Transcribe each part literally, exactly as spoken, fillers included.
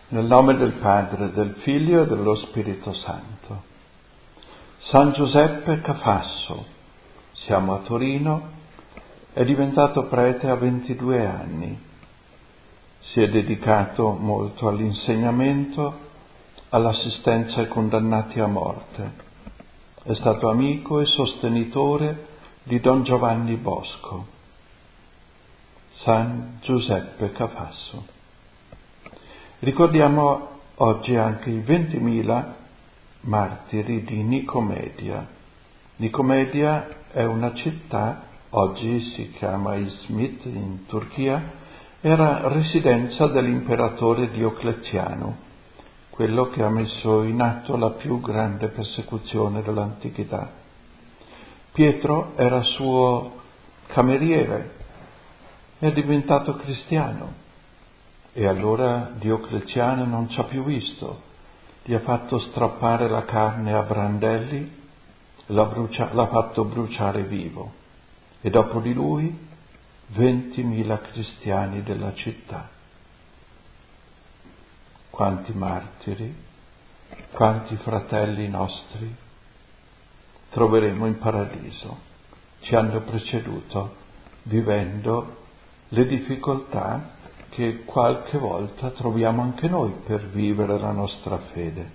Nel nome del Padre, del Figlio e dello Spirito Santo. San Giuseppe Cafasso, siamo a Torino, è diventato prete a ventidue anni. Si è dedicato molto all'insegnamento, all'assistenza ai condannati a morte. È stato amico e sostenitore di Don Giovanni Bosco. San Giuseppe Cafasso. Ricordiamo oggi anche i ventimila martiri di Nicomedia. Nicomedia è una città, oggi si chiama Izmit in Turchia, era residenza dell'imperatore Diocleziano, quello che ha messo in atto la più grande persecuzione dell'antichità. Pietro era suo cameriere, è diventato cristiano. E allora Diocleziano non ci ha più visto, gli ha fatto strappare la carne a brandelli, l'ha, brucia- l'ha fatto bruciare vivo. E dopo di lui ventimila cristiani della città. Quanti martiri, quanti fratelli nostri troveremo in paradiso, ci hanno preceduto vivendo le difficoltà che qualche volta troviamo anche noi per vivere la nostra fede.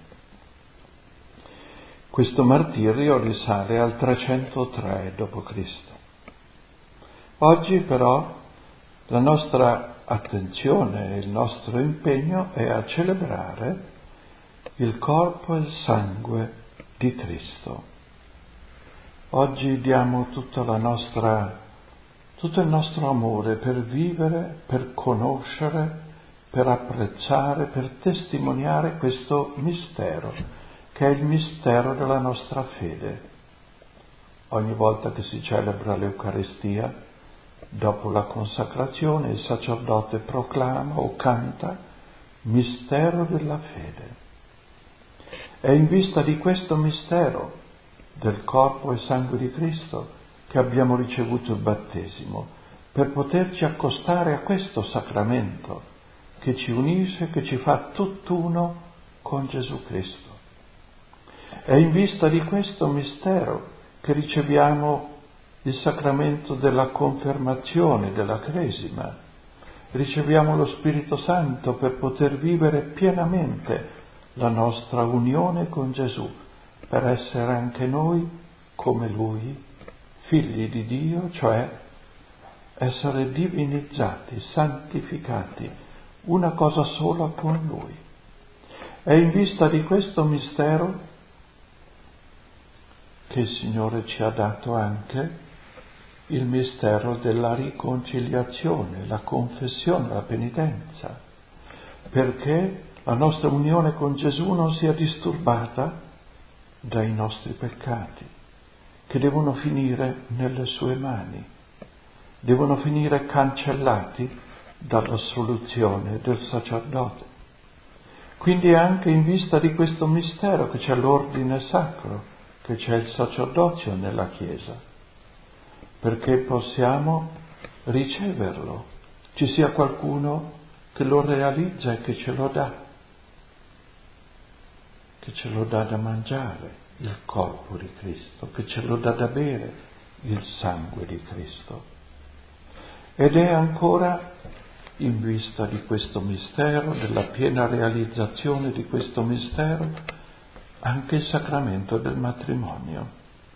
Questo martirio risale al trecentotré dopo Cristo Oggi però la nostra attenzione e il nostro impegno è a celebrare il corpo e il sangue di Cristo. Oggi diamo tutta la nostra tutto il nostro amore per vivere, per conoscere, per apprezzare, per testimoniare questo mistero, che è il mistero della nostra fede. Ogni volta che si celebra l'Eucaristia, dopo la consacrazione, il sacerdote proclama o canta mistero della fede. È in vista di questo mistero del corpo e sangue di Cristo che abbiamo ricevuto il battesimo, per poterci accostare a questo sacramento che ci unisce, che ci fa tutt'uno con Gesù Cristo. È in vista di questo mistero che riceviamo il sacramento della confermazione, della cresima. Riceviamo lo Spirito Santo per poter vivere pienamente la nostra unione con Gesù, per essere anche noi come Lui, figli di Dio, cioè essere divinizzati, santificati, una cosa sola con Lui. È in vista di questo mistero che il Signore ci ha dato anche il mistero della riconciliazione, la confessione, la penitenza, perché la nostra unione con Gesù non sia disturbata dai nostri peccati, che devono finire nelle sue mani, devono finire cancellati dall'assoluzione del sacerdote. Quindi è anche in vista di questo mistero che c'è l'ordine sacro, che c'è il sacerdozio nella Chiesa, perché possiamo riceverlo, ci sia qualcuno che lo realizza e che ce lo dà, che ce lo dà da mangiare, il corpo di Cristo, che ce lo dà da bere, il sangue di Cristo. Ed è ancora in vista di questo mistero, della piena realizzazione di questo mistero, anche il sacramento del matrimonio,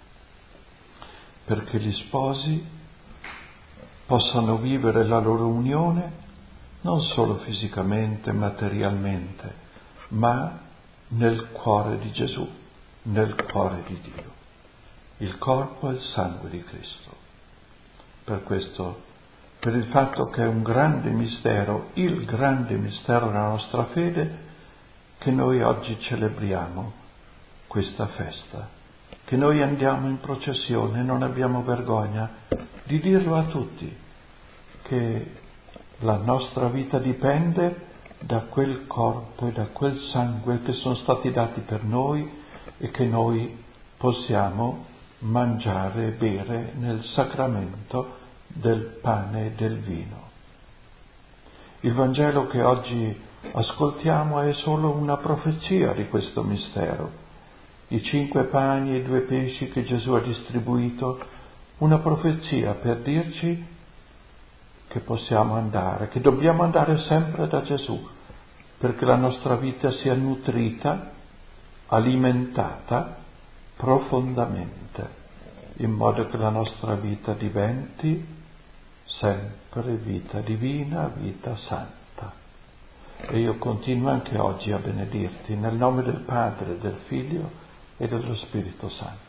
perché gli sposi possano vivere la loro unione non solo fisicamente, materialmente, ma nel cuore di Gesù, nel cuore di Dio, il corpo e il sangue di Cristo. Per questo, per il fatto che è un grande mistero, il grande mistero della nostra fede, che noi oggi celebriamo questa festa, che noi andiamo in processione, non abbiamo vergogna di dirlo a tutti, che la nostra vita dipende da quel corpo e da quel sangue che sono stati dati per noi e che noi possiamo mangiare e bere nel sacramento del pane e del vino. Il Vangelo che oggi ascoltiamo è solo una profezia di questo mistero. I cinque pani e i due pesci che Gesù ha distribuito, una profezia per dirci che possiamo andare, che dobbiamo andare sempre da Gesù, perché la nostra vita sia nutrita, alimentata profondamente, in modo che la nostra vita diventi sempre vita divina, vita santa. E io continuo anche oggi a benedirti nel nome del Padre, del Figlio e dello Spirito Santo.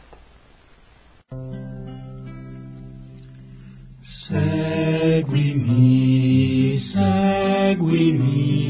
Seguimi, seguimi.